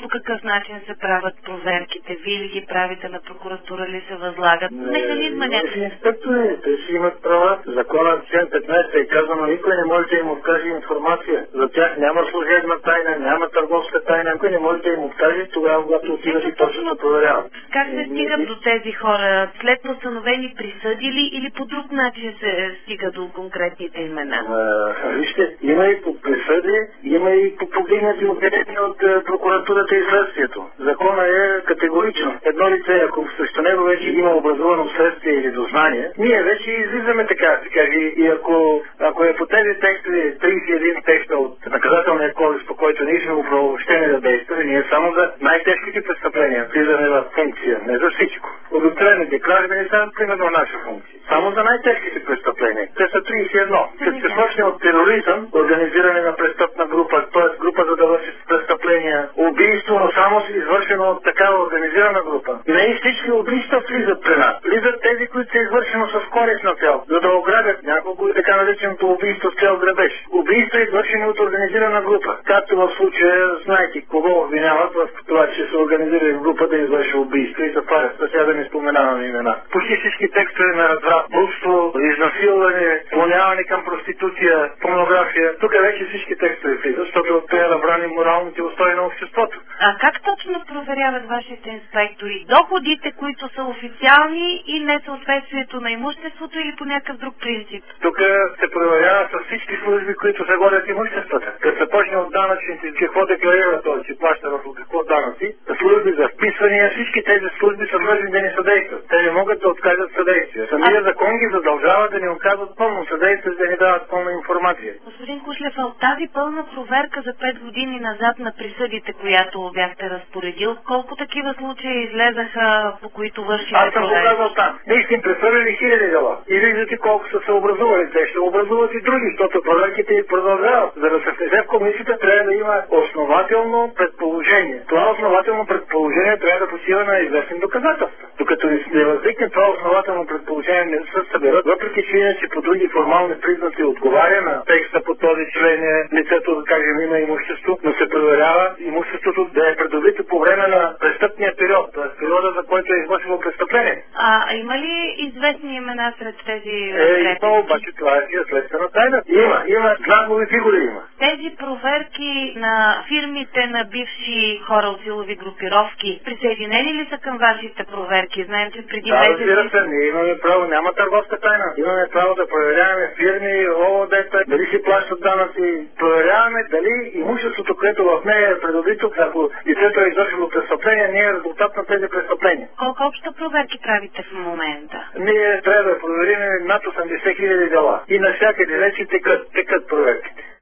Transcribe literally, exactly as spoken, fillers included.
по какъв начин се правят проверките? Вие ли ги правите, на прокуратура ли се възлагат? Механизма някакъв. Инспектори, те си имат права. Законът член петнайсет е казано, никой не може да им откаже информация. За тях няма служебна тайна, няма търговска тайна, никой не може да им откаже тогава, когато отидат и точно да проверяват. Как се стига до тези хора? След постановени присъди ли или по друг начин се стига до конкретните имена? А, вижте, има и по присъди, има и по повдигнати обвинения от прокуратурата и следствието. Законът е категорично. Едно лице, ако срещу него вече има образувано следствие или дознание, ние вече излизаме така, да кажа, и ако, ако е по тези текстове, трийсет и един текста от наказателния кодекс, по който ние сме го правовещени да действаме, ние само за най-тежките престъпления влизаме в функция, не за всичко. Удостоверените кражби не са примерно наша функция. Само за най-тежките престъпления. Те са трийсет и едно. Като се почне от тероризъм, организиране на престъпна група, т.е. група за да върши престъпления, убийство, но само си извършено от такава организирана група. Не и всички убийства влизат при нас. Влизат тези, които са извършено с корисна цел, за да ограбят няколко и така нареченото убийство с цел грабеж. Убийства, извършени от организирана група. Както в случая, знаете кого обвиняват в това, че са организирали група да извърши убийство и затварят. Сега да не споменавам имена. Почти всички текстове на разврат, блудство, изнасилване, склоняване към проституция, порнография. Тук вече всички текстове влизат, защото трябва да брани моралните устои на обществото. А как точно проверяват вашите инспектори? Доходите, които са официални и несъответствието на имуществото или по някакъв друг принцип? Тук се проверява с всички служби, които се водят имуществата. Като се почне от данъчните, какво декларира този, че плаща в какво данъци, служби за вписвания, всички тези служби са длъжни да ни съдействат. Те не могат да откажат съдействие. Самия закон ги задължава да ни оказват пълно съдействие, да ни дават пълна информация. Господин Кушлев, от тази пълна проверка за пет години назад на присъдите, която бяхте разпоредил, колко такива случаи излезаха, по които вършите проверка? Аз съм го казал там. Ние сте им присъдили хиляди дела. И виждате колко са се образували. Те ще образуват и други, защото проверките продължават. За да се влезе в комисията, трябва да има основателно предположение. Това основателно предположение трябва да почива на известни доказателства. Докато не възникне това основателно предположение, не се съберат, въпреки че иначе по други формални признаци отговаря на текста по този член, лицето, да кажем, има имущество, но се проверява имуществото да е придобито по време на престъпния период, т.е. периода, за който е извършило престъпление. А има ли известни имена сред тези Е, има, обаче това е следствена тайна. Има, има, знакови фигури има. Тези проверки на фирмите на бивши хора от силови групировки, присъединени ли са към вашите проверки? Знаем, че преди да, месеци... разбира се, ние имаме право, няма търговска тайна. Имаме право да проверяваме фирми, ООД-та, дали си плащат данъци. Проверяваме дали имуществото, което в нея е придобито, ако лицето е извършило престъпление, не е резултат на тези престъпления. Колко общо проверки правите в момента? Ние трябва да проверим над осемдесет хиляди дела. И навсякъде вече текат, текат проверките.